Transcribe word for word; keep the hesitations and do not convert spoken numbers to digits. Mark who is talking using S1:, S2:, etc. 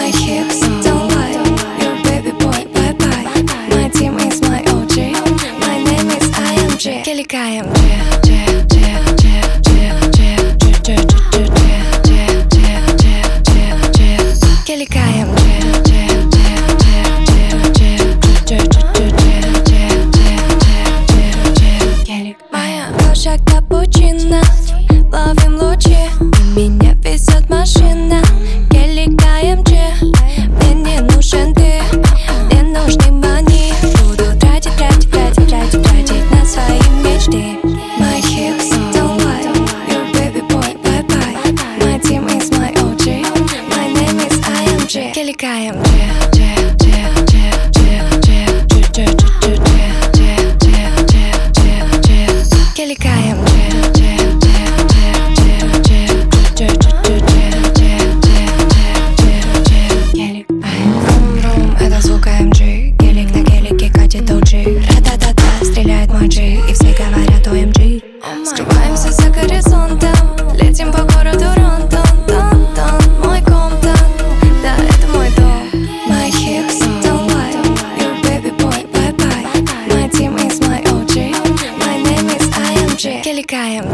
S1: My hips don't lie, your baby boy, bye bye. My team is my O G, my name is I M G. Kelly K M G, G, G, G, G, G, G, G, G, G, G, G, G. Kelly K M G, G, G, G, G, G, G, G, G. Моя кожа капучино, ловим лучи, и меня везет машина. Kelly K M G, мне не нужен ты, мне нужны мани. Буду тратить, тратить, тратить, тратить, тратить на свои мечты. My hips don't lie, your baby boy, bye bye. My team is my O G, my name is I M G. Kelly K M G, G, G, G, G, G, G, G, G, G, G. Kelly K M G, G, G, G, G, G, G, Гелик. Рум-рум, это звук эй эм джи. Гелик на гелике катит о джи. Ра-та-та-та, стреляет мой джи, и все говорят о эм джи. Скрываемся за горизонтом, летим по городу Рон-тон-тон-тон. Мой комптон, да, это мой дом. My hips don't lie, your baby boy, bye bye. My team is my O G, my name is I M G. Kelly K M G.